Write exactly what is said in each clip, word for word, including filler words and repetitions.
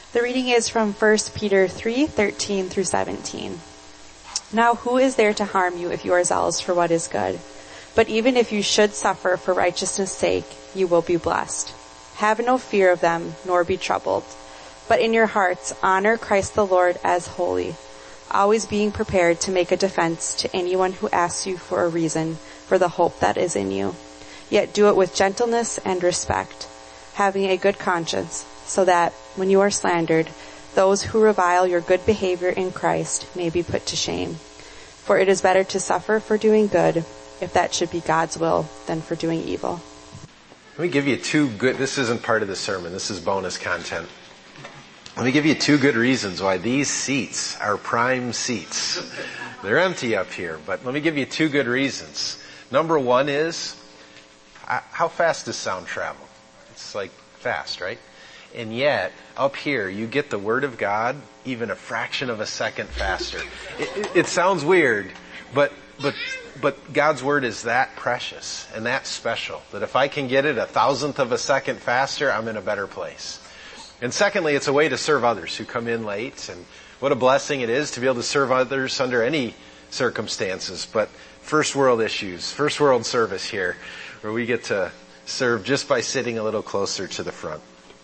The reading is from First Peter three thirteen through seventeen. Now who is there to harm you if you are zealous for what is good? But even if you should suffer for righteousness' sake, you will be blessed. Have no fear of them, nor be troubled. But in your hearts honor Christ the Lord as holy, always being prepared to make a defense to anyone who asks you for a reason for the hope that is in you. Yet do it with gentleness and respect, having a good conscience, so that, when you are slandered, those who revile your good behavior in Christ may be put to shame. For it is better to suffer for doing good, if that should be God's will, than for doing evil. Let me give you two good, this isn't part of the sermon, this is bonus content. Let me give you two good reasons why these seats are prime seats. They're empty up here, but let me give you two good reasons. Number one is, how fast does sound travel? It's like fast, right? And yet, up here, you get the Word of God even a fraction of a second faster. It, it, it sounds weird, but but but God's Word is that precious and that special that if I can get it a thousandth of a second faster, I'm in a better place. And secondly, it's a way to serve others who come in late, and what a blessing it is to be able to serve others under any circumstances. But first world issues, first world service here, where we get to serve just by sitting a little closer to the front.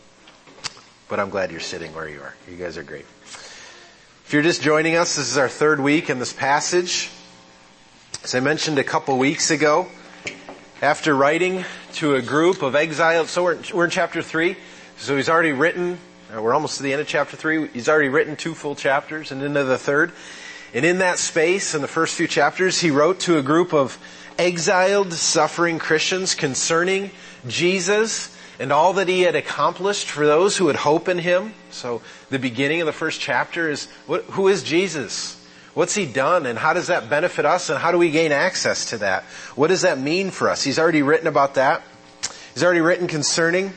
But I'm glad you're sitting where you are. You guys are great. If you're just joining us, this is our third week in this passage. As I mentioned a couple weeks ago, after writing to a group of exiles, so we're in, we're in chapter three, so he's already written, we're almost to the end of chapter three, he's already written two full chapters and into the third. And in that space, in the first few chapters, he wrote to a group of exiled, suffering Christians concerning Jesus and all that he had accomplished for those who would hope in him. So the beginning of the first chapter is, what, who is Jesus? What's he done, and how does that benefit us, and how do we gain access to that? What does that mean for us? He's already written about that. He's already written concerning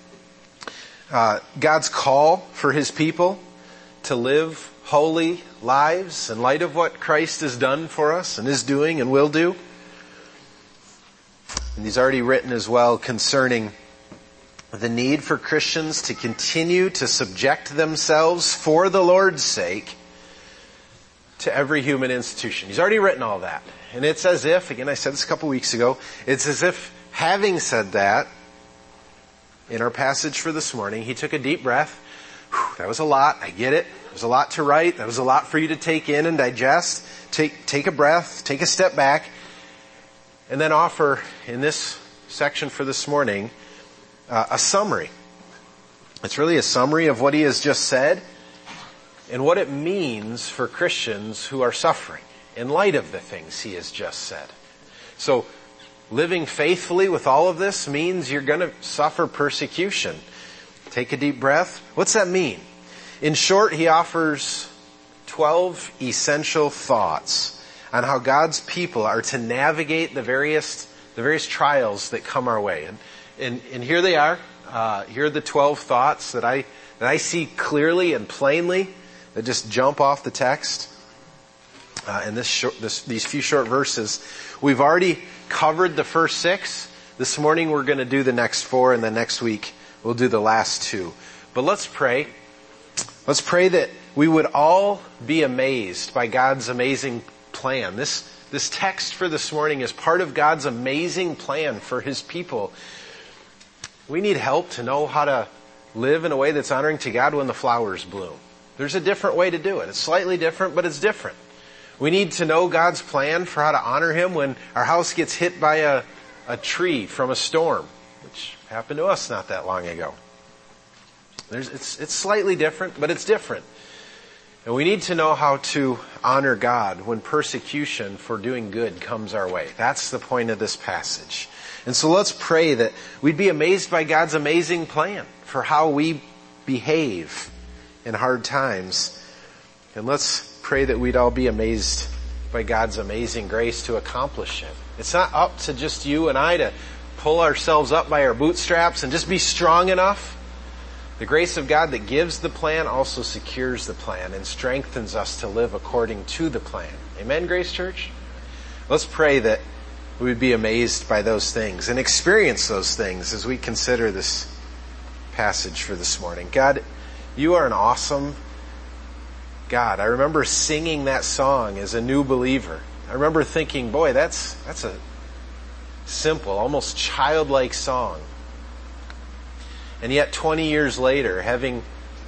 uh, God's call for his people to live holy lives in light of what Christ has done for us and is doing and will do. And he's already written as well concerning the need for Christians to continue to subject themselves for the Lord's sake to every human institution. He's already written all that. And it's as if, again, I said this a couple weeks ago, it's as if, having said that, in our passage for this morning, he took a deep breath. Whew, that was a lot. I get it. It was a lot to write. That was a lot for you to take in and digest. Take, take a breath, take a step back, and then offer, in this section for this morning, uh, a summary. It's really a summary of what he has just said and what it means for Christians who are suffering in light of the things he has just said. So, living faithfully with all of this means you're going to suffer persecution. Take a deep breath. What's that mean? In short, he offers twelve essential thoughts on how God's people are to navigate the various the various trials that come our way. And and, and here they are. Uh, here are the twelve thoughts that I that I see clearly and plainly that just jump off the text. Uh, in this, short, this these few short verses, we've already covered the first six. This morning we're going to do the next four, and then next week we'll do the last two. But let's pray. Let's pray that we would all be amazed by God's amazing plan. This, this text for this morning is part of God's amazing plan for his people. We need help to know how to live in a way that's honoring to God when the flowers bloom. There's a different way to do it. It's slightly different, but it's different. We need to know God's plan for how to honor him when our house gets hit by a, a tree from a storm, which happened to us not that long ago. There's, it's, it's slightly different, but it's different. And we need to know how to honor God when persecution for doing good comes our way. That's the point of this passage. And so let's pray that we'd be amazed by God's amazing plan for how we behave in hard times. And let's pray that we'd all be amazed by God's amazing grace to accomplish it. It's not up to just you and I to pull ourselves up by our bootstraps and just be strong enough. The grace of God that gives the plan also secures the plan and strengthens us to live according to the plan. Amen, Grace Church? Let's pray that we would be amazed by those things and experience those things as we consider this passage for this morning. God, You are an awesome God. I remember singing that song as a new believer. I remember thinking, boy, that's that's a simple, almost childlike song. And yet twenty years later, having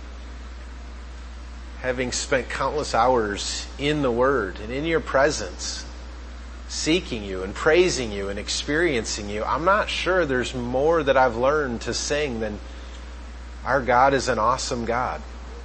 having spent countless hours in the Word and in your presence, seeking you and praising you and experiencing you, I'm not sure there's more that I've learned to sing than our God is an awesome God.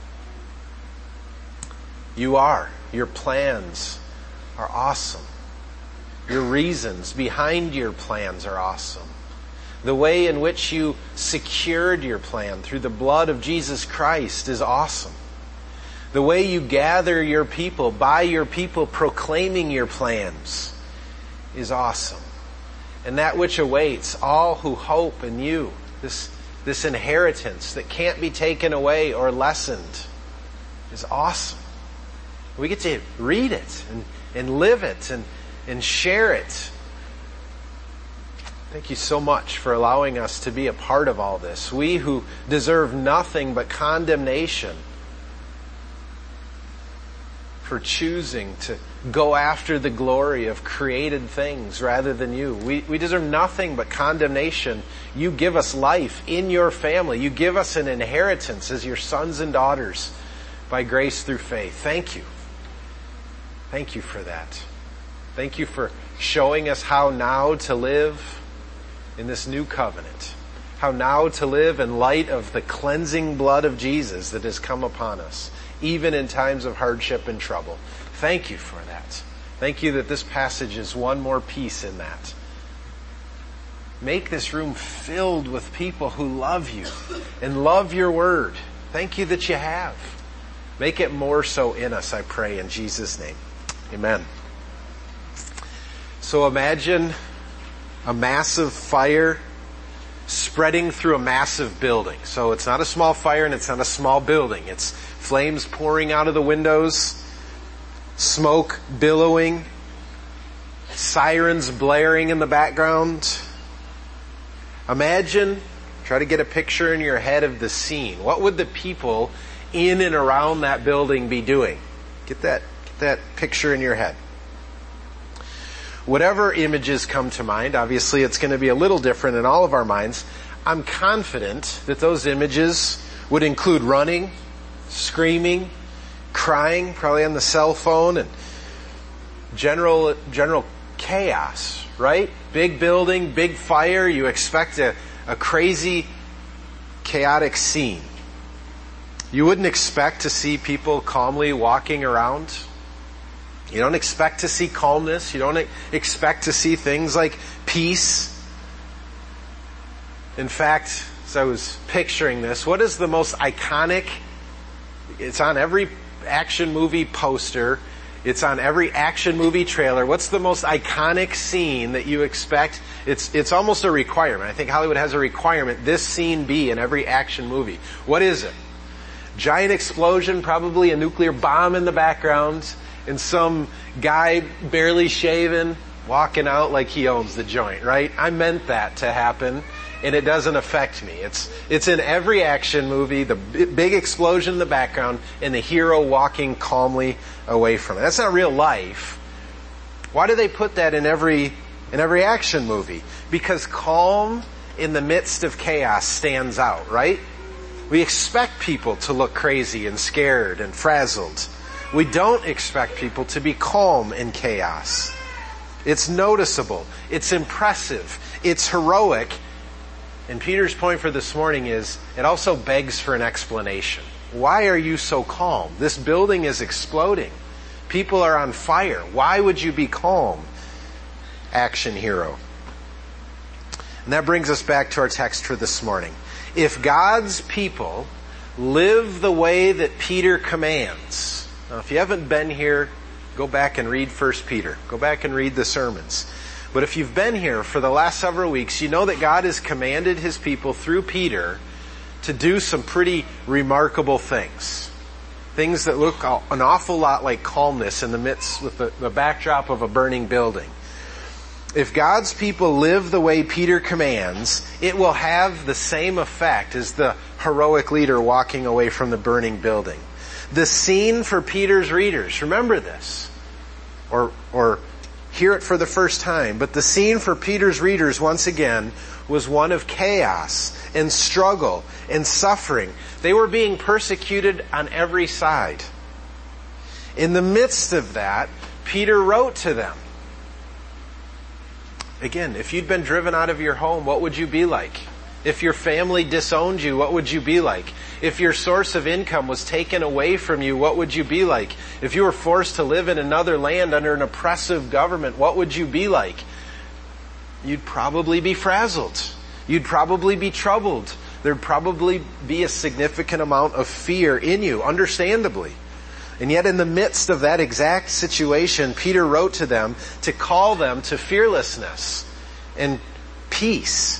You are. Your plans are awesome. Your reasons behind your plans are awesome. The way in which you secured your plan through the blood of Jesus Christ is awesome. The way you gather your people by your people proclaiming your plans is awesome. And that which awaits all who hope in you, this, this inheritance that can't be taken away or lessened, is awesome. We get to read it and, and live it and, and share it. Thank you so much for allowing us to be a part of all this. We who deserve nothing but condemnation for choosing to go after the glory of created things rather than you. We, we deserve nothing but condemnation. You give us life in your family. You give us an inheritance as your sons and daughters by grace through faith. Thank you. Thank you for that. Thank you for showing us how now to live in this new covenant. How now to live in light of the cleansing blood of Jesus that has come upon us, even in times of hardship and trouble. Thank you for that. Thank you that this passage is one more piece in that. Make this room filled with people who love you and love your word. Thank you that you have. Make it more so in us, I pray, in Jesus' name. Amen. So imagine a massive fire spreading through a massive building. So it's not a small fire and it's not a small building. It's flames pouring out of the windows, smoke billowing, sirens blaring in the background. Imagine, try to get a picture in your head of the scene. What would the people in and around that building be doing? Get that, get that picture in your head. Whatever images come to mind, obviously it's going to be a little different in all of our minds. I'm confident that those images would include running, screaming, crying, probably on the cell phone, and general general chaos, right? Big building, big fire. You expect a, a crazy, chaotic scene. You wouldn't expect to see people calmly walking around. You don't expect to see calmness. You don't expect to see things like peace. In fact, as I was picturing this, what is the most iconic? It's on every action movie poster. It's on every action movie trailer. What's the most iconic scene that you expect? It's, it's almost a requirement. I think Hollywood has a requirement. This scene be in every action movie. What is it? Giant explosion, probably a nuclear bomb in the background, and some guy barely shaven walking out like he owns the joint, right? I meant that to happen, and it doesn't affect me. It's it's in every action movie, the big explosion in the background, and the hero walking calmly away from it. That's not real life. Why do they put that in every in every action movie? Because calm in the midst of chaos stands out, right? We expect people to look crazy and scared and frazzled. We don't expect people to be calm in chaos. It's noticeable. It's impressive. It's heroic. And Peter's point for this morning is, it also begs for an explanation. Why are you so calm? This building is exploding. People are on fire. Why would you be calm? Action hero. And that brings us back to our text for this morning. If God's people live the way that Peter commands. Now, if you haven't been here, go back and read First Peter. Go back and read the sermons. But if you've been here for the last several weeks, you know that God has commanded His people through Peter to do some pretty remarkable things. Things that look an awful lot like calmness in the midst with the, the backdrop of a burning building. If God's people live the way Peter commands, it will have the same effect as the heroic leader walking away from the burning building. The scene for Peter's readers, remember this, or, or hear it for the first time, but the scene for Peter's readers once again was one of chaos and struggle and suffering. They were being persecuted on every side. In the midst of that, Peter wrote to them. Again, if you'd been driven out of your home, what would you be like? If your family disowned you, what would you be like? If your source of income was taken away from you, what would you be like? If you were forced to live in another land under an oppressive government, what would you be like? You'd probably be frazzled. You'd probably be troubled. There'd probably be a significant amount of fear in you, understandably. And yet in the midst of that exact situation, Peter wrote to them to call them to fearlessness and peace.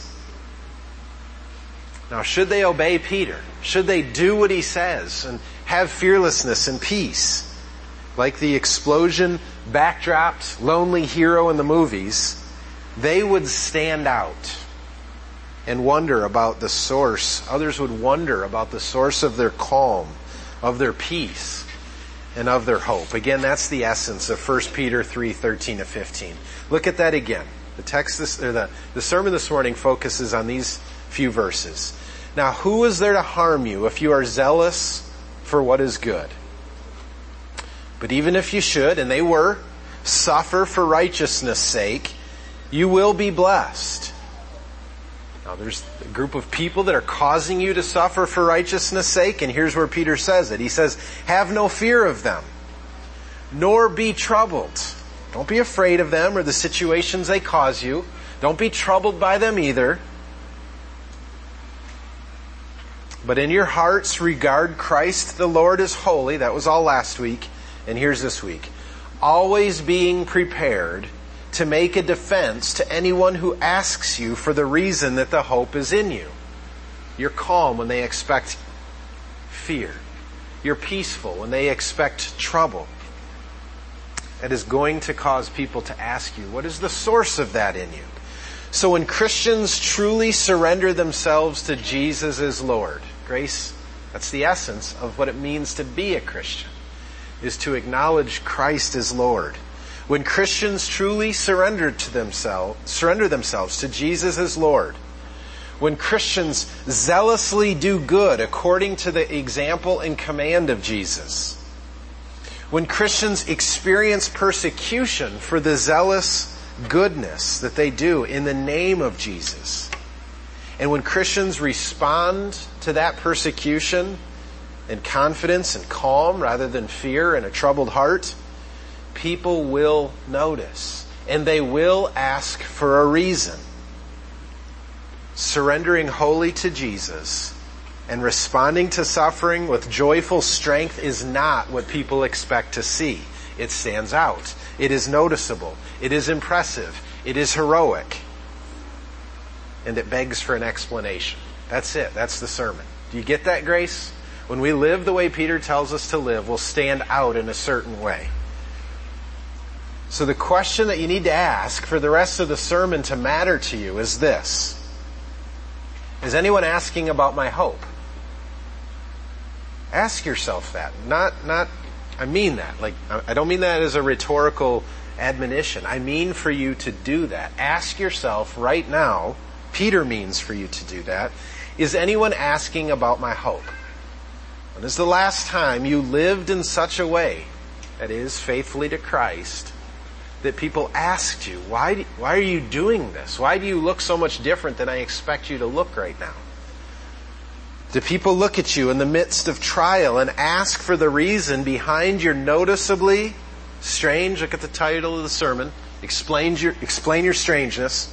Now, should they obey Peter? Should they do what he says and have fearlessness and peace? Like the explosion backdropped lonely hero in the movies, they would stand out and wonder about the source. Others would wonder about the source of their calm, of their peace, and of their hope. Again, that's the essence of First Peter three, thirteen to fifteen. Look at that again. The text, this, or the, the sermon this morning focuses on these few verses. Now, who is there to harm you if you are zealous for what is good? But even if you should, and they were, suffer for righteousness' sake, you will be blessed. Now, there's a group of people that are causing you to suffer for righteousness' sake, and here's where Peter says it. He says, have no fear of them, nor be troubled. Don't be afraid of them or the situations they cause you. Don't be troubled by them either. But in your hearts regard Christ the Lord as holy. That was all last week. And here's this week. Always being prepared to make a defense to anyone who asks you for the reason that the hope is in you. You're calm when they expect fear. You're peaceful when they expect trouble. It is going to cause people to ask you, what is the source of that in you? So when Christians truly surrender themselves to Jesus as Lord, grace, that's the essence of what it means to be a Christian, is to acknowledge Christ as Lord. When Christians truly surrender to themselves, surrender themselves to Jesus as Lord, when Christians zealously do good according to the example and command of Jesus, when Christians experience persecution for the zealous goodness that they do in the name of Jesus, and when Christians respond to that persecution in confidence and calm rather than fear and a troubled heart, people will notice and they will ask for a reason. Surrendering wholly to Jesus and responding to suffering with joyful strength is not what people expect to see. It stands out. It is noticeable. It is impressive. It is heroic. And it begs for an explanation. That's it. That's the sermon. Do you get that, Grace? When we live the way Peter tells us to live, we'll stand out in a certain way. So the question that you need to ask for the rest of the sermon to matter to you is this. Is anyone asking about my hope? Ask yourself that. Not, not, I mean that. Like, I don't mean that as a rhetorical admonition. I mean for you to do that. Ask yourself right now, Peter means for you to do that, is anyone asking about my hope? When is the last time you lived in such a way, that is, faithfully to Christ, that people asked you, why, do, why are you doing this? Why do you look so much different than I expect you to look right now? Do people look at you in the midst of trial and ask for the reason behind your noticeably strange, look at the title of the sermon, explain your, explain your strangeness.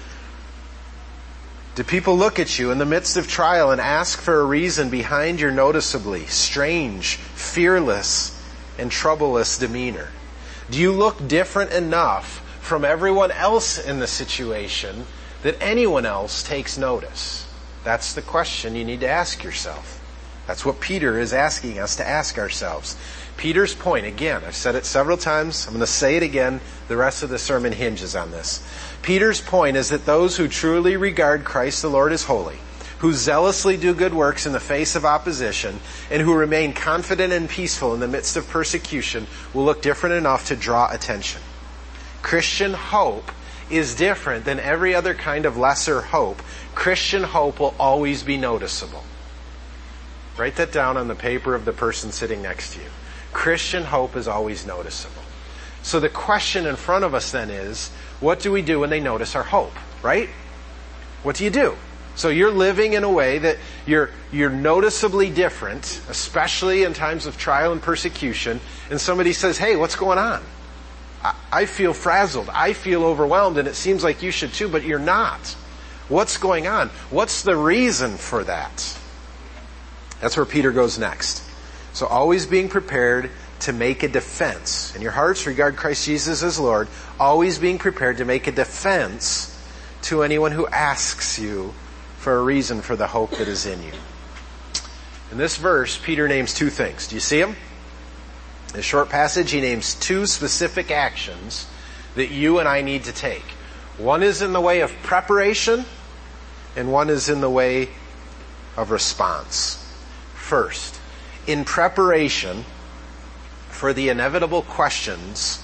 Do people look at you in the midst of trial and ask for a reason behind your noticeably strange, fearless, and troubleless demeanor? Do you look different enough from everyone else in the situation that anyone else takes notice? That's the question you need to ask yourself. That's what Peter is asking us to ask ourselves. Peter's point, again, I've said it several times, I'm going to say it again, the rest of the sermon hinges on this. Peter's point is that those who truly regard Christ the Lord as holy, who zealously do good works in the face of opposition, and who remain confident and peaceful in the midst of persecution, will look different enough to draw attention. Christian hope is different than every other kind of lesser hope. Christian hope will always be noticeable. Write that down on the paper of the person sitting next to you. Christian hope is always noticeable. So the question in front of us then is, what do we do when they notice our hope, right? What do you do? So you're living in a way that you're you're noticeably different, especially in times of trial and persecution, and somebody says, hey, what's going on? I, I feel frazzled. I feel overwhelmed, and it seems like you should too, but you're not. What's going on? What's the reason for that? That's where Peter goes next. So always being prepared to make a defense. In your hearts, regard Christ Jesus as Lord. Always being prepared to make a defense to anyone who asks you for a reason for the hope that is in you. In this verse, Peter names two things. Do you see them? In a short passage, he names two specific actions that you and I need to take. One is in the way of preparation, and one is in the way of response. First, in preparation for the inevitable questions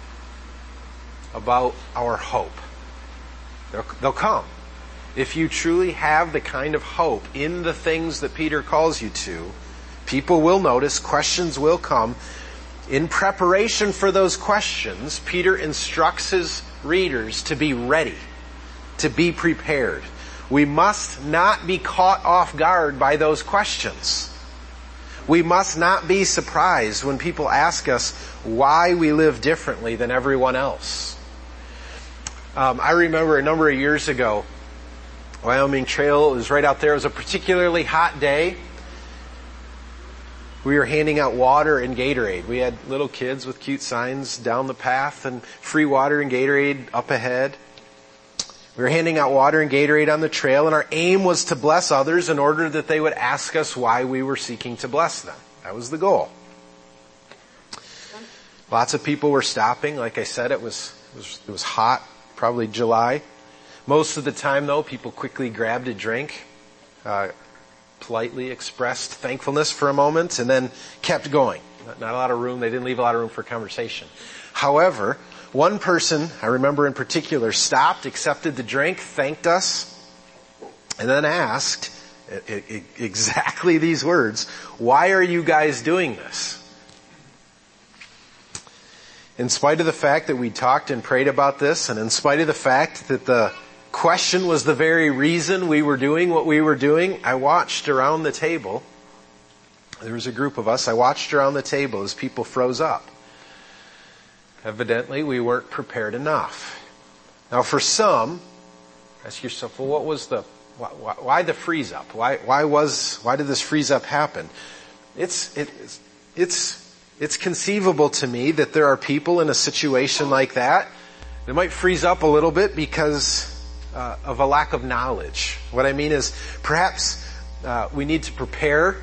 about our hope. They'll, they'll come. If you truly have the kind of hope in the things that Peter calls you to, people will notice, questions will come. In preparation for those questions, Peter instructs his readers to be ready, to be prepared. We must not be caught off guard by those questions. We must not be surprised when people ask us why we live differently than everyone else. Um, I remember a number of years ago, Wyoming Trail was right out there. It was a particularly hot day. We were handing out water and Gatorade. We had little kids with cute signs down the path and free water and Gatorade up ahead. We were handing out water and Gatorade on the trail, and our aim was to bless others in order that they would ask us why we were seeking to bless them. That was the goal. Lots of people were stopping. Like I said, it was, it was, it was hot, probably July. Most of the time, though, people quickly grabbed a drink, uh, politely expressed thankfulness for a moment, and then kept going. Not, not a lot of room. They didn't leave a lot of room for conversation. However, one person, I remember in particular, stopped, accepted the drink, thanked us, and then asked it, it, exactly these words, why are you guys doing this? In spite of the fact that we talked and prayed about this, and in spite of the fact that the question was the very reason we were doing what we were doing, I watched around the table. There was a group of us. I watched around the table as people froze up. Evidently, we weren't prepared enough. Now, for some, ask yourself, well, what was the, why, why, why the freeze up? Why, why was, why did this freeze up happen? It's, it, it's, it's, it's conceivable to me that there are people in a situation like that that might freeze up a little bit because uh, of a lack of knowledge. What I mean is, perhaps uh, we need to prepare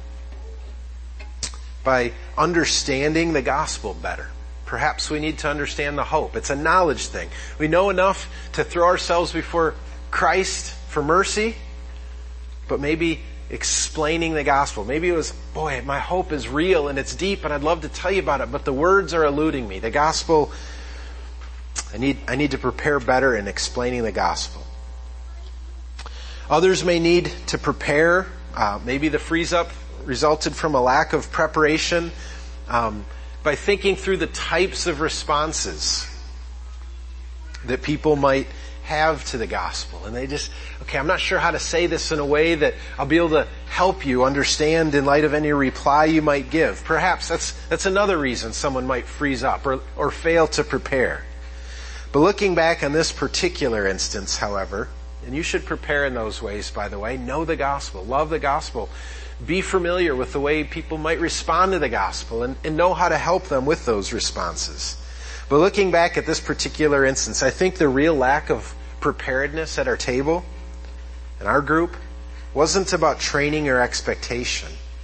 by understanding the gospel better. Perhaps we need to understand the hope. It's a knowledge thing. We know enough to throw ourselves before Christ for mercy, but maybe explaining the gospel. Maybe it was, boy, my hope is real and it's deep and I'd love to tell you about it, but the words are eluding me. The gospel, I need, I need to prepare better in explaining the gospel. Others may need to prepare. Uh, maybe the freeze up resulted from a lack of preparation. Um, by thinking through the types of responses that people might have to the gospel. And they just, okay, I'm not sure how to say this in a way that I'll be able to help you understand in light of any reply you might give. Perhaps that's that's another reason someone might freeze up or, or fail to prepare. But looking back on this particular instance, however, and you should prepare in those ways, by the way, know the gospel, love the gospel, be familiar with the way people might respond to the gospel and, and know how to help them with those responses. But looking back at this particular instance, I think the real lack of preparedness at our table, in our group, wasn't about training or expectation.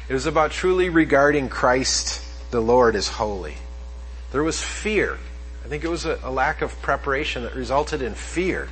It was about truly regarding Christ the Lord as holy. There was fear. I think it was a, a lack of preparation that resulted in fear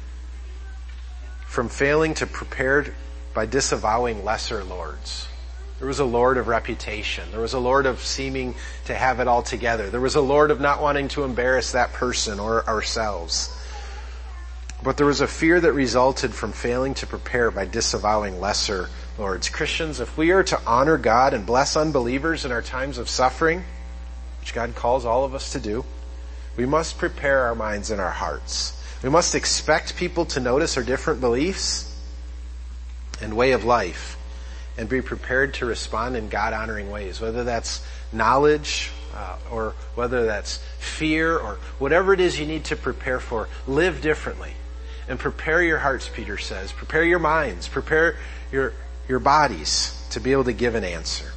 from failing to prepare by disavowing lesser lords. There was a lord of reputation. There was a lord of seeming to have it all together. There was a lord of not wanting to embarrass that person or ourselves. But there was a fear that resulted from failing to prepare by disavowing lesser lords. Christians, if we are to honor God and bless unbelievers in our times of suffering, which God calls all of us to do, we must prepare our minds and our hearts. We must expect people to notice our different beliefs and way of life and be prepared to respond in God-honoring ways, whether that's knowledge uh, or whether that's fear or whatever it is you need to prepare for. Live differently and prepare your hearts, Peter says. Prepare your minds. Prepare your, your bodies to be able to give an answer.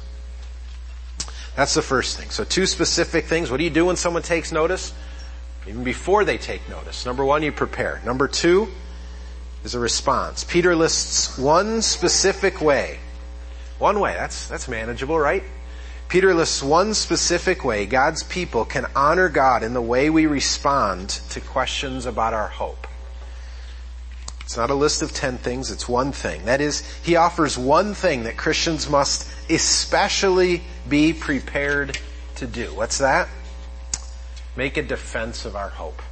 That's the first thing. So two specific things. What do you do when someone takes notice? Even before they take notice. Number one, you prepare. Number two is a response. Peter lists one specific way. One way. That's, that's manageable, right? Peter lists one specific way God's people can honor God in the way we respond to questions about our hope. It's not a list of ten things, it's one thing. That is, he offers one thing that Christians must especially be prepared to do. What's that? Make a defense of our hope.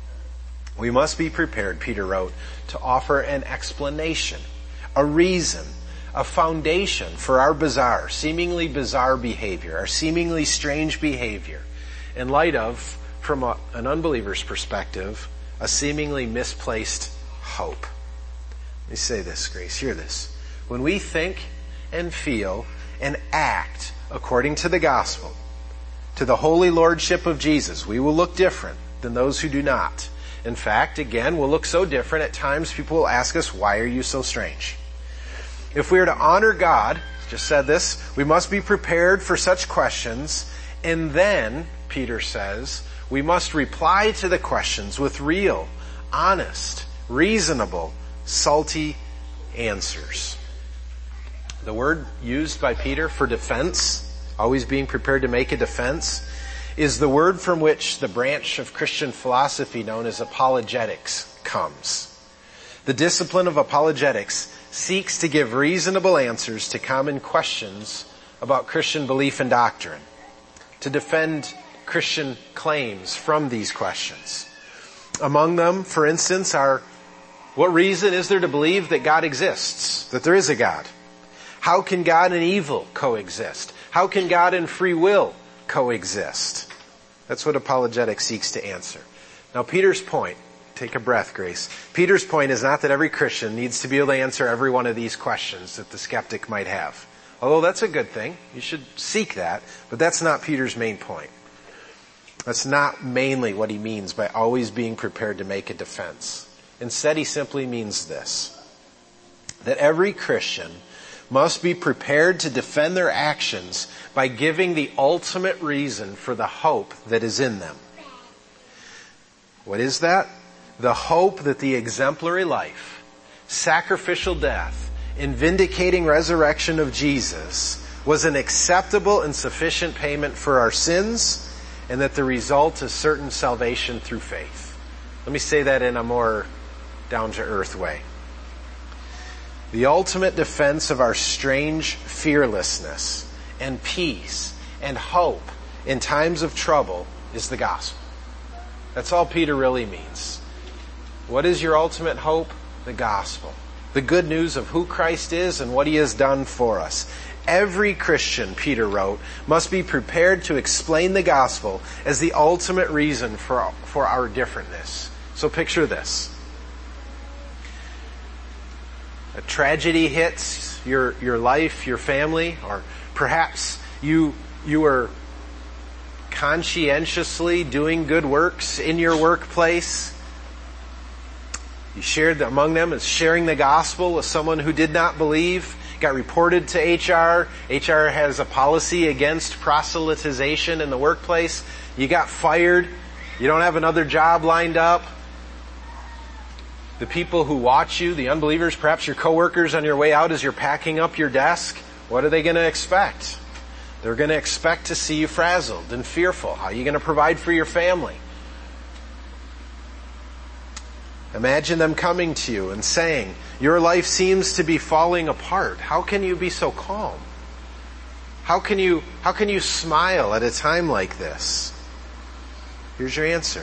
We must be prepared, Peter wrote, to offer an explanation, a reason, a foundation for our bizarre, seemingly bizarre behavior, our seemingly strange behavior, in light of, from a, an unbeliever's perspective, a seemingly misplaced hope. Let me say this, Grace, hear this. When we think and feel and act according to the gospel, to the holy lordship of Jesus, we will look different than those who do not. In fact, again, we'll look so different at times people will ask us, why are you so strange? If we are to honor God, just said this, we must be prepared for such questions, and then, Peter says, we must reply to the questions with real, honest, reasonable, salty answers. The word used by Peter for defense, always being prepared to make a defense, is the word from which the branch of Christian philosophy known as apologetics comes. The discipline of apologetics seeks to give reasonable answers to common questions about Christian belief and doctrine, to defend Christian claims from these questions. Among them, for instance, are what reason is there to believe that God exists, that there is a God? How can God and evil coexist? How can God and free will coexist? That's what apologetics seeks to answer. Now, Peter's point, take a breath, Grace. Peter's point is not that every Christian needs to be able to answer every one of these questions that the skeptic might have. Although that's a good thing. You should seek that. But that's not Peter's main point. That's not mainly what he means by always being prepared to make a defense. Instead, he simply means this, that every Christian must be prepared to defend their actions by giving the ultimate reason for the hope that is in them. What is that? The hope that the exemplary life, sacrificial death, and vindicating resurrection of Jesus was an acceptable and sufficient payment for our sins, and that the result is certain salvation through faith. Let me say that in a more down-to-earth way. The ultimate defense of our strange fearlessness and peace and hope in times of trouble is the gospel. That's all Peter really means. What is your ultimate hope? The gospel. The good news of who Christ is and what he has done for us. Every Christian, Peter wrote, must be prepared to explain the gospel as the ultimate reason for, for our differentness. So picture this. A tragedy hits your, your life, your family, or perhaps you, you are conscientiously doing good works in your workplace. You shared among them is sharing the gospel with someone who did not believe, got reported to H R. H R has a policy against proselytization in the workplace. You got fired. You don't have another job lined up. The people who watch you, the unbelievers, perhaps your coworkers on your way out as you're packing up your desk, What are they going to expect? They're going to expect to see you frazzled and fearful. How are you going to provide for your family? Imagine them coming to you and saying, your life seems to be falling apart. How can you be so calm? How can you, how can you smile at a time like this? Here's your answer.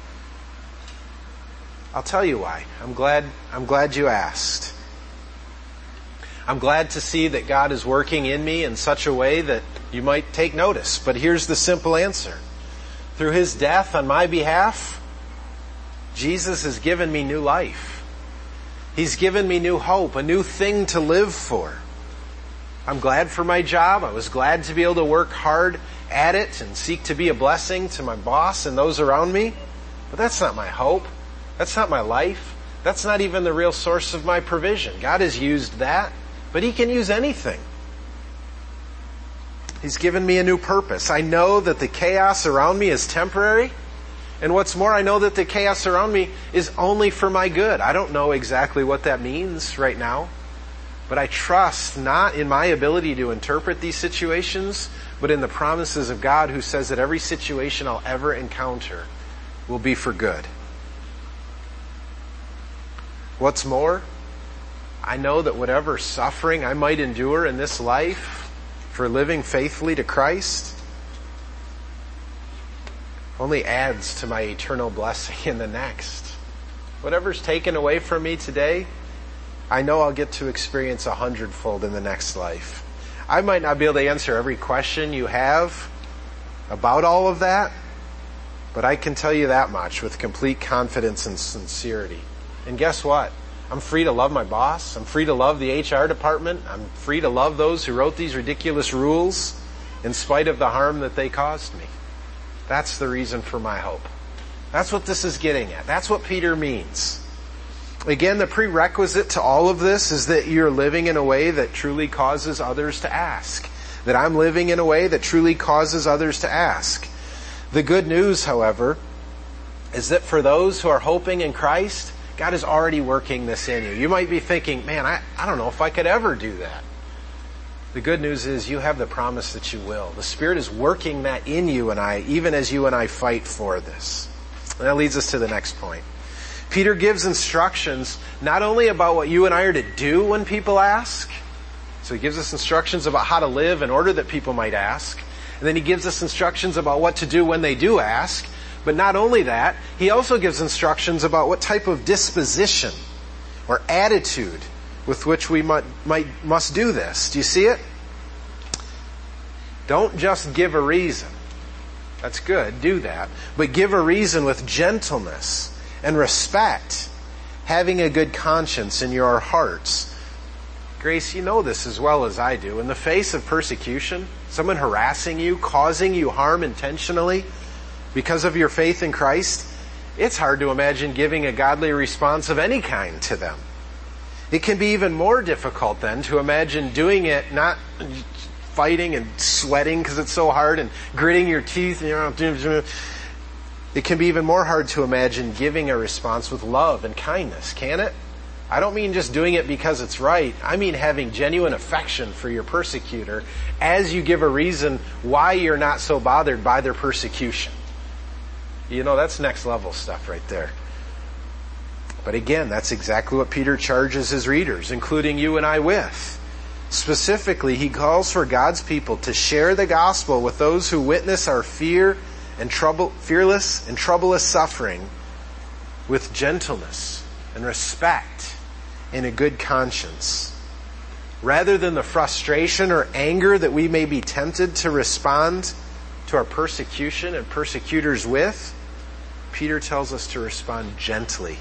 I'll tell you why. I'm glad, I'm glad you asked. I'm glad to see that God is working in me in such a way that you might take notice. But here's the simple answer. Through His death on my behalf, Jesus has given me new life. He's given me new hope, a new thing to live for. I'm glad for my job. I was glad to be able to work hard at it and seek to be a blessing to my boss and those around me. But that's not my hope. That's not my life. That's not even the real source of my provision. God has used that, but He can use anything. He's given me a new purpose. I know that the chaos around me is temporary. And what's more, I know that the chaos around me is only for my good. I don't know exactly what that means right now. But I trust not in my ability to interpret these situations, but in the promises of God, who says that every situation I'll ever encounter will be for good. What's more, I know that whatever suffering I might endure in this life for living faithfully to Christ only adds to my eternal blessing in the next. Whatever's taken away from me today, I know I'll get to experience a hundredfold in the next life. I might not be able to answer every question you have about all of that, but I can tell you that much with complete confidence and sincerity. And guess what? I'm free to love my boss. I'm free to love the H R department. I'm free to love those who wrote these ridiculous rules in spite of the harm that they caused me. That's the reason for my hope. That's what this is getting at. That's what Peter means. Again, the prerequisite to all of this is that you're living in a way that truly causes others to ask. That I'm living in a way that truly causes others to ask. The good news, however, is that for those who are hoping in Christ, God is already working this in you. You might be thinking, man, I, I don't know if I could ever do that. The good news is you have the promise that you will. The Spirit is working that in you and I, even as you and I fight for this. And that leads us to the next point. Peter gives instructions not only about what you and I are to do when people ask. So he gives us instructions about how to live in order that people might ask. And then he gives us instructions about what to do when they do ask. But not only that, he also gives instructions about what type of disposition or attitude with which we might, might, must do this. Do you see it? Don't just give a reason. That's good, do that. But give a reason with gentleness and respect, having a good conscience in your hearts. Grace, you know this as well as I do. In the face of persecution, someone harassing you, causing you harm intentionally because of your faith in Christ, it's hard to imagine giving a godly response of any kind to them. It can be even more difficult then to imagine doing it not fighting and sweating because it's so hard and gritting your teeth. It can be even more hard to imagine giving a response with love and kindness, can it? I don't mean just doing it because it's right. I mean having genuine affection for your persecutor as you give a reason why you're not so bothered by their persecution. You know, that's next level stuff right there. But again, that's exactly what Peter charges his readers, including you and I, with. Specifically, he calls for God's people to share the gospel with those who witness our fear and trouble, fearless and troublous suffering with gentleness and respect and a good conscience. Rather than the frustration or anger that we may be tempted to respond to our persecution and persecutors with, Peter tells us to respond gently.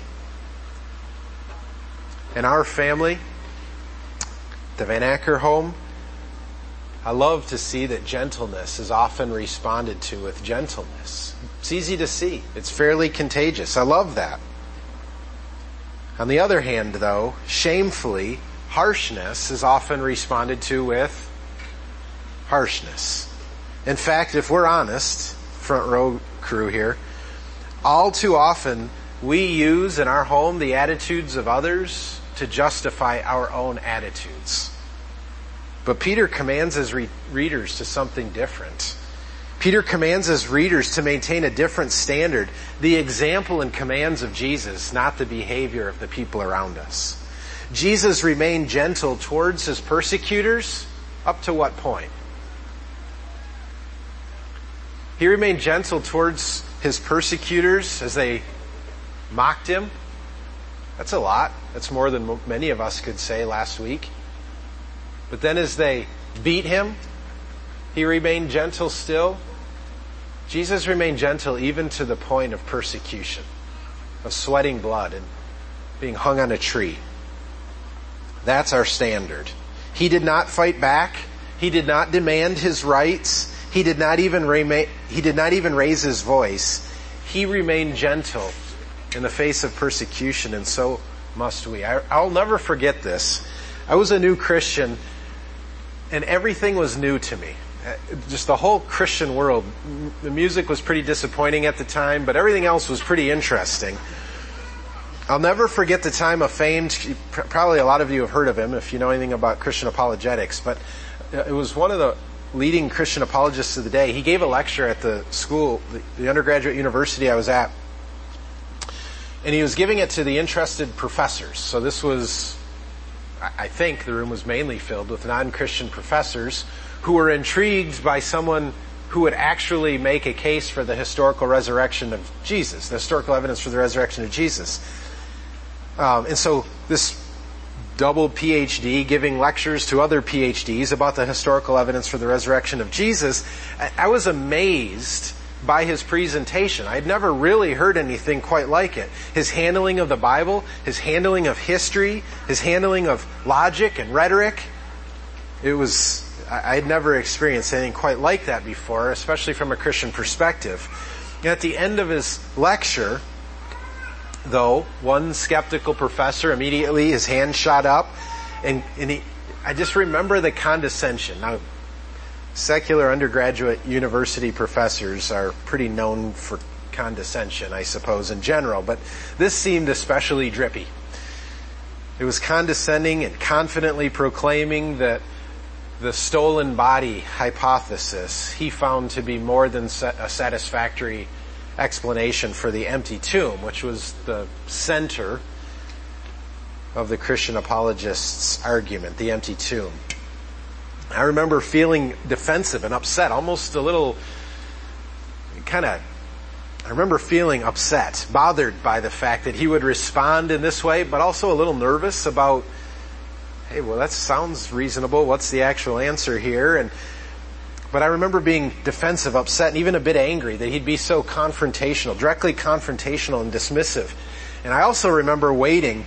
In our family, the Van Acker home, I love to see that gentleness is often responded to with gentleness. It's easy to see. It's fairly contagious. I love that. On the other hand, though, shamefully, harshness is often responded to with harshness. In fact, if we're honest, front row crew here, all too often we use in our home the attitudes of others to justify our own attitudes. But Peter commands his re- readers to something different. Peter commands his readers to maintain a different standard, the example and commands of Jesus, not the behavior of the people around us. Jesus remained gentle towards his persecutors up to what point? He remained gentle towards his persecutors as they mocked him. That's a lot. That's more than many of us could say last week. But then as they beat him, he remained gentle still. Jesus remained gentle even to the point of persecution, of sweating blood and being hung on a tree. That's our standard. He did not fight back. He did not demand his rights. He did not even remain, he did not even raise his voice. He remained gentle in the face of persecution, and so must we. I, I'll never forget this. I was a new Christian, and everything was new to me. Just the whole Christian world. The music was pretty disappointing at the time, but everything else was pretty interesting. I'll never forget the time a famed, probably a lot of you have heard of him if you know anything about Christian apologetics, but it was one of the leading Christian apologists of the day. He gave a lecture at the school, the undergraduate university I was at, and he was giving it to the interested professors. So this was, I think the room was mainly filled with non-Christian professors who were intrigued by someone who would actually make a case for the historical resurrection of Jesus, the historical evidence for the resurrection of Jesus. Um, and so this double P H D giving lectures to other P H Ds about the historical evidence for the resurrection of Jesus, I was amazed by his presentation. I'd never really heard anything quite like it. His handling of the Bible, his handling of history, his handling of logic and rhetoric. It was, I had never experienced anything quite like that before, especially from a Christian perspective. And at the end of his lecture, though, one skeptical professor immediately, his hand shot up, and, and he, I just remember the condescension. Now, secular undergraduate university professors are pretty known for condescension, I suppose, in general, but this seemed especially drippy. It was condescending and confidently proclaiming that the stolen body hypothesis he found to be more than a satisfactory explanation for the empty tomb, which was the center of the Christian apologists' argument, the empty tomb. I remember feeling defensive and upset, almost a little kind of, I remember feeling upset, bothered by the fact that he would respond in this way, but also a little nervous about, hey, well, that sounds reasonable. What's the actual answer here? And But I remember being defensive, upset, and even a bit angry that he'd be so confrontational, directly confrontational and dismissive. And I also remember waiting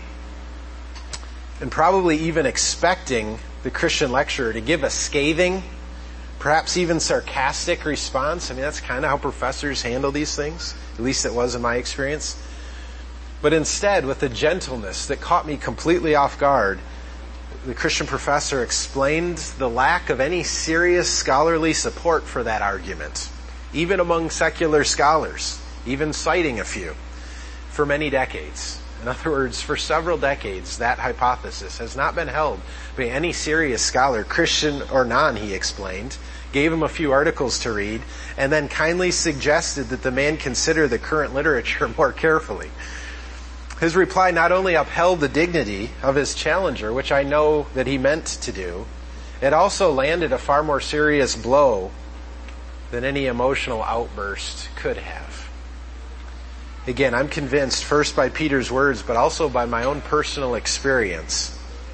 and probably even expecting the Christian lecturer to give a scathing, perhaps even sarcastic response. I mean, that's kind of how professors handle these things. At least it was in my experience. But instead, with a gentleness that caught me completely off guard, the Christian professor explained the lack of any serious scholarly support for that argument, even among secular scholars, even citing a few, for many decades. In other words, for several decades, that hypothesis has not been held by any serious scholar, Christian or non, he explained, gave him a few articles to read, and then kindly suggested that the man consider the current literature more carefully. His reply not only upheld the dignity of his challenger, which I know that he meant to do, it also landed a far more serious blow than any emotional outburst could have. Again, I'm convinced first by Peter's words, but also by my own personal experience,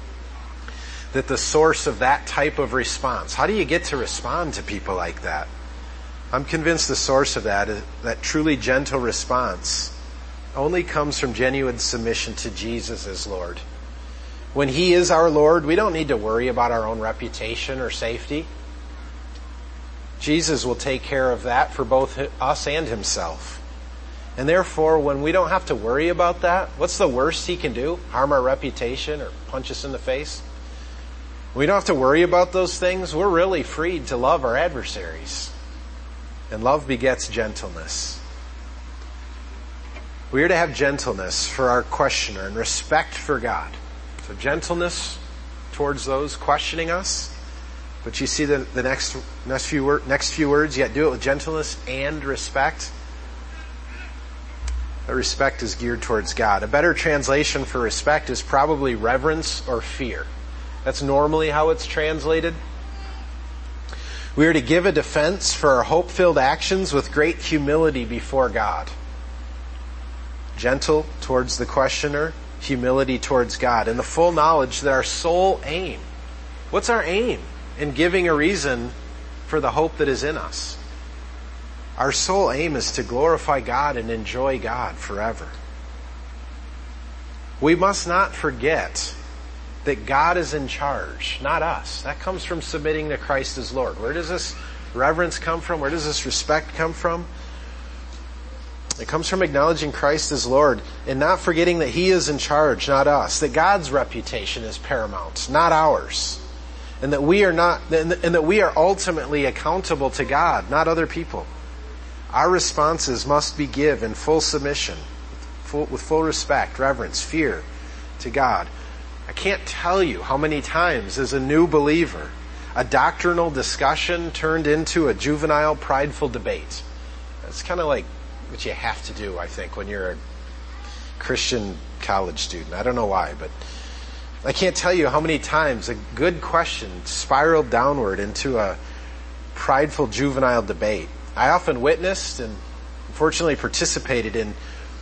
that the source of that type of response, how do you get to respond to people like that? I'm convinced the source of that, that truly gentle response, only comes from genuine submission to Jesus as Lord. When He is our Lord, we don't need to worry about our own reputation or safety. Jesus will take care of that for both us and Himself. And therefore, when we don't have to worry about that, what's the worst He can do? Harm our reputation or punch us in the face? We don't have to worry about those things. We're really freed to love our adversaries. And love begets gentleness. We are to have gentleness for our questioner and respect for God. So gentleness towards those questioning us, But you see the, the next, next few wor- next few words, yet do it with gentleness and respect. That respect is geared towards God. A better translation for respect is probably reverence or fear. That's normally how it's translated. We are to give a defense for our hope-filled actions with great humility before God. Gentle towards the questioner, humility towards God, and the full knowledge that our sole aim, what's our aim in giving a reason for the hope that is in us? Our sole aim is to glorify God and enjoy God forever. We must not forget that God is in charge, not us. That comes from submitting to Christ as Lord. Where does this reverence come from? Where does this respect come from? It comes from acknowledging Christ as Lord and not forgetting that He is in charge, not us. That God's reputation is paramount, not ours. And that we are not, and that we are ultimately accountable to God, not other people. Our responses must be given in full submission, full, with full respect, reverence, fear to God. I can't tell you how many times as a new believer, a doctrinal discussion turned into a juvenile, prideful debate. That's kind of like what you have to do, I think, when you're a Christian college student. I don't know why, but I can't tell you how many times a good question spiraled downward into a prideful, juvenile debate. I often witnessed and unfortunately participated in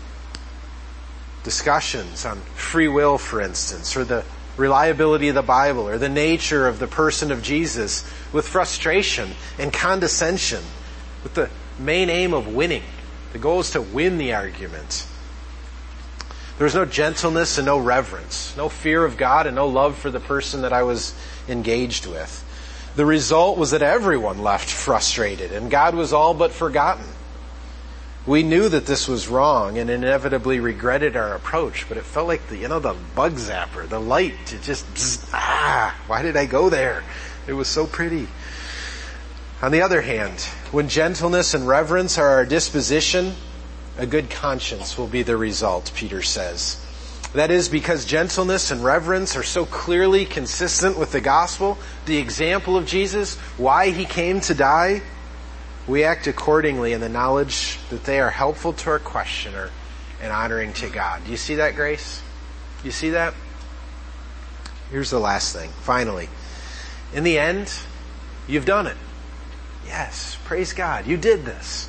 discussions on free will, for instance, or the reliability of the Bible, or the nature of the person of Jesus, with frustration and condescension, with the main aim of winning. The goal is to win the argument. There was no gentleness and no reverence, no fear of God and no love for the person that I was engaged with. The result was that everyone left frustrated and God was all but forgotten. We knew that this was wrong and inevitably regretted our approach, but it felt like the, you know, the bug zapper, the light, it just, bzz, ah, why did I go there? It was so pretty. On the other hand, when gentleness and reverence are our disposition, a good conscience will be the result, Peter says. That is because gentleness and reverence are so clearly consistent with the gospel, the example of Jesus, why He came to die. We act accordingly in the knowledge that they are helpful to our questioner and honoring to God. Do you see that, Grace? You see that? Here's the last thing. Finally, in the end, you've done it. Yes, praise God. You did this.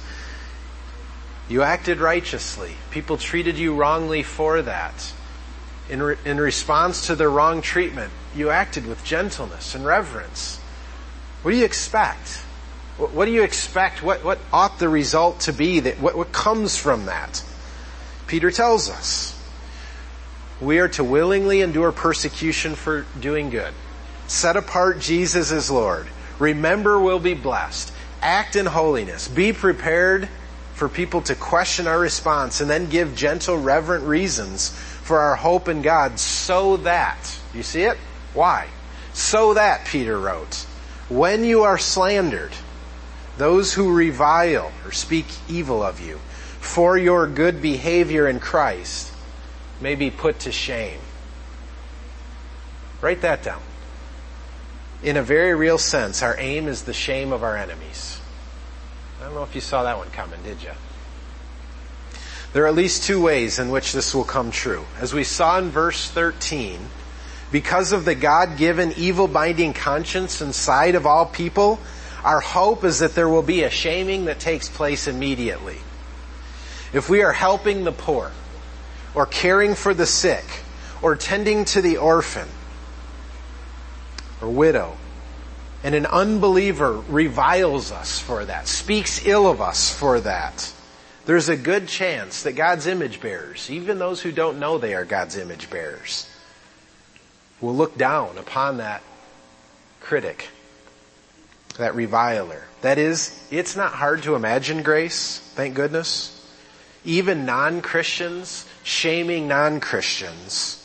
You acted righteously. People treated you wrongly for that. In, re- in response to their wrong treatment, you acted with gentleness and reverence. What do you expect? What, what do you expect? What, what ought the result to be? That what, what comes from that? Peter tells us. We are to willingly endure persecution for doing good. Set apart Jesus as Lord. Remember we'll be blessed. Act in holiness. Be prepared for people to question our response and then give gentle, reverent reasons for our hope in God, so that, you see it? Why? So that, Peter wrote, when you are slandered, those who revile or speak evil of you for your good behavior in Christ may be put to shame. Write that down. In a very real sense, our aim is the shame of our enemies. I don't know if you saw that one coming, did you? There are at least two ways in which this will come true. As we saw in verse thirteen, because of the God-given evil-binding conscience inside of all people, our hope is that there will be a shaming that takes place immediately. If we are helping the poor, or caring for the sick, or tending to the orphan, or widow, and an unbeliever reviles us for that, speaks ill of us for that, there's a good chance that God's image bearers, even those who don't know they are God's image bearers, will look down upon that critic, that reviler. That is, it's not hard to imagine, Grace, thank goodness. Even non-Christians shaming non-Christians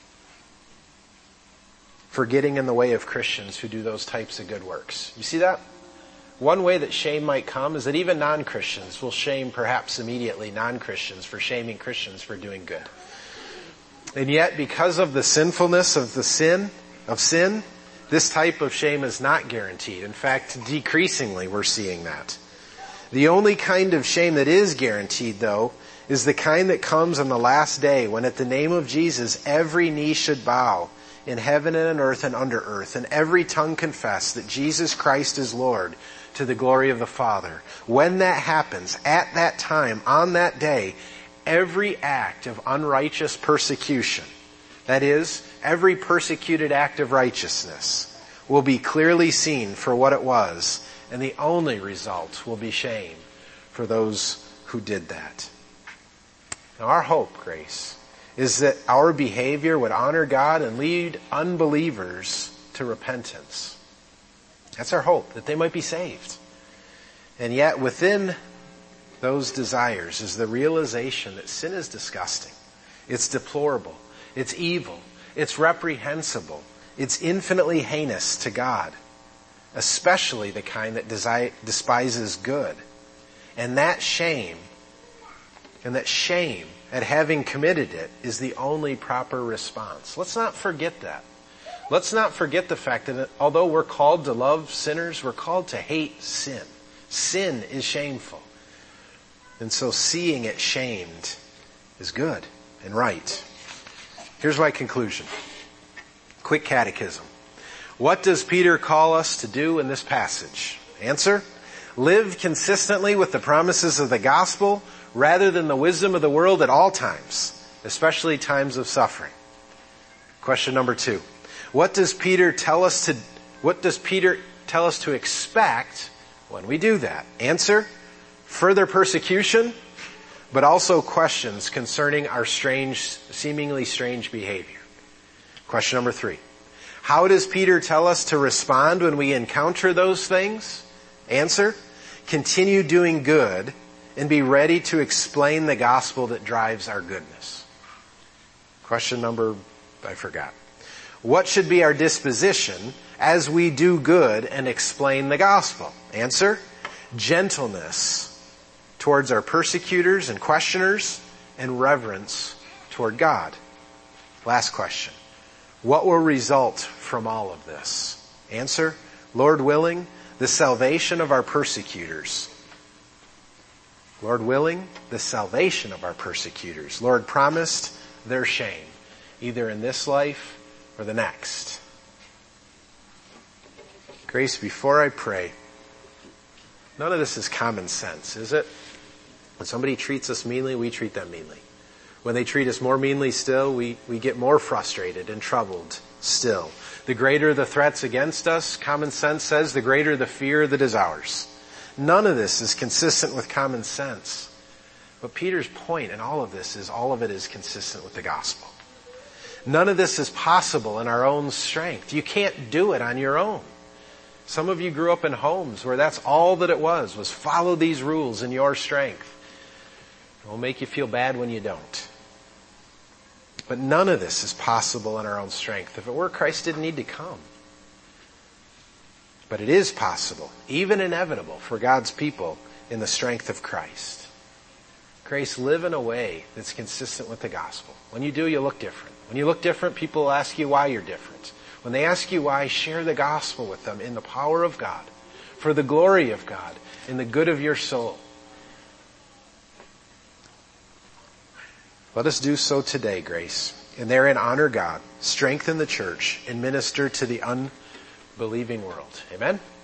for getting in the way of Christians who do those types of good works. You see that? One way that shame might come is that even non-Christians will shame perhaps immediately non-Christians for shaming Christians for doing good. And yet, because of the sinfulness of the sin, of sin, This type of shame is not guaranteed. In fact, decreasingly we're seeing that. The only kind of shame that is guaranteed, though, is the kind that comes on the last day when at the name of Jesus every knee should bow in heaven and on earth and under earth, and every tongue confess that Jesus Christ is Lord to the glory of the Father. When that happens, at that time, on that day, every act of unrighteous persecution, that is, every persecuted act of righteousness, will be clearly seen for what it was, and the only result will be shame for those who did that. Now, our hope, Grace, is that our behavior would honor God and lead unbelievers to repentance. That's our hope, that they might be saved. And yet, within those desires is the realization that sin is disgusting. It's deplorable. It's evil. It's reprehensible. It's infinitely heinous to God, especially the kind that desi- despises good. And that shame, and that shame at having committed it is the only proper response. Let's not forget that. Let's not forget the fact that although we're called to love sinners, we're called to hate sin. Sin is shameful. And so seeing it shamed is good and right. Here's my conclusion. Quick catechism. What does Peter call us to do in this passage? Answer: live consistently with the promises of the gospel rather than the wisdom of the world at all times, especially times of suffering. Question number two. What does Peter tell us to, what does Peter tell us to expect when we do that? Answer: further persecution, but also questions concerning our strange, seemingly strange behavior. Question number three. How does Peter tell us to respond when we encounter those things? Answer: continue doing good and be ready to explain the gospel that drives our goodness. Question number, I forgot. What should be our disposition as we do good and explain the gospel? Answer: gentleness towards our persecutors and questioners, and reverence toward God. Last question. What will result from all of this? Answer: Lord willing, the salvation of our persecutors. Lord willing, the salvation of our persecutors. Lord promised their shame, either in this life or the next. Grace, before I pray, none of this is common sense, is it? When somebody treats us meanly, we treat them meanly. When they treat us more meanly still, we, we get more frustrated and troubled still. The greater the threats against us, common sense says, the greater the fear that is ours. None of this is consistent with common sense. But Peter's point in all of this is all of it is consistent with the gospel. None of this is possible in our own strength. You can't do it on your own. Some of you grew up in homes where that's all that it was, was follow these rules in your strength. It will make you feel bad when you don't. But none of this is possible in our own strength. If it were, Christ didn't need to come. But it is possible, even inevitable, for God's people in the strength of Christ. Grace, live in a way that's consistent with the gospel. When you do, you look different. When you look different, people will ask you why you're different. When they ask you why, share the gospel with them in the power of God, for the glory of God, in the good of your soul. Let us do so today, Grace, and therein honor God, strengthen the church, and minister to the unbelieving world. Amen?